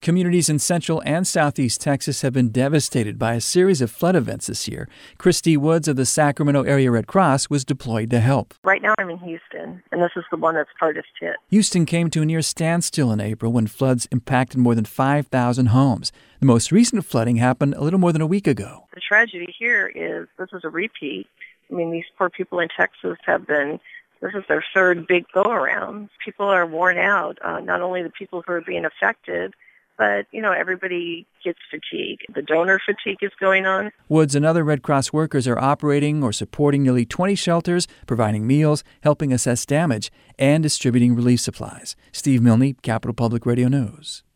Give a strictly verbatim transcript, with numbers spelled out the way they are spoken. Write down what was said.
Communities in central and southeast Texas have been devastated by a series of flood events this year. Christy Woods of the Sacramento Area Red Cross was deployed to help. Right now I'm in Houston, and this is the one that's hardest hit. Houston came to a near standstill in April when floods impacted more than five thousand homes. The most recent flooding happened a little more than a week ago. The tragedy here is this is a repeat. I mean, these poor people in Texas have been, this is their third big go-around. People are worn out, uh, not only the people who are being affected, but, you know, everybody gets fatigue. The donor fatigue is going on. Woods and other Red Cross workers are operating or supporting nearly twenty shelters, providing meals, helping assess damage, and distributing relief supplies. Steve Milne, Capital Public Radio News.